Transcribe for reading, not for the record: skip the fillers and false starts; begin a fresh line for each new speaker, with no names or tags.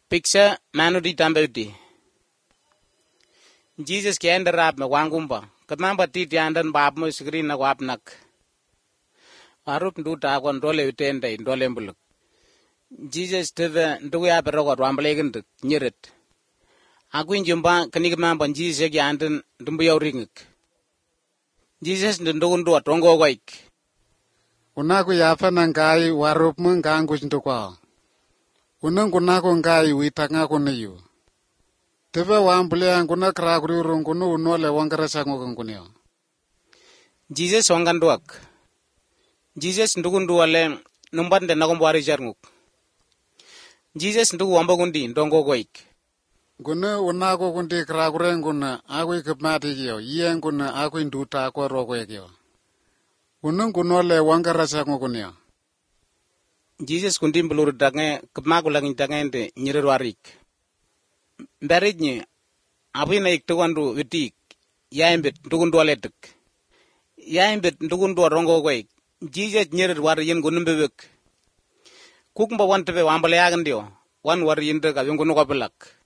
Picture manudi tambeuti. Jesus kienda rap me wangumba. Katnamba titi andan bab mo screen na wapnak. Warup nduta kon dole utende dole mbuluk. Jesus teve ndugu ya pero kwa wamblegendik nyirit. Aku injumba kanigmamba Jesus ki andan dumbu yauringik. Jesus ndugu ndu atongo waik.
Unaku yafa nangai warup mungangu ndukwa. Unangu nako ngai witanga kuniyo. Teve wambule anguna krakuri rungunu unole wangarasa ngokungunio.
Jesus wanganduak. Jesus ndugu ndu wale numbande nagombwari jarnguk. Jesus ndugu wambagundi ndongo waik.
Guna unako kundi krakure nguna aku kipmati kiyo. Iye nguna aku nduta ako rokwe kiyo. Unangu nole wangarasa ngokunio.
Jesus kundi mbulur dange kepmakulang dangende nyirirwarik. Mberidnye abina iktuwandu witik yaimbit ndugundu aletik. Yaimbit ndugundu arongo kwek. Jesus nyirirwar yin gunumbewek. Kukmba wantebe wambale yagandio. Wan war yinde ka yungunu kopilak.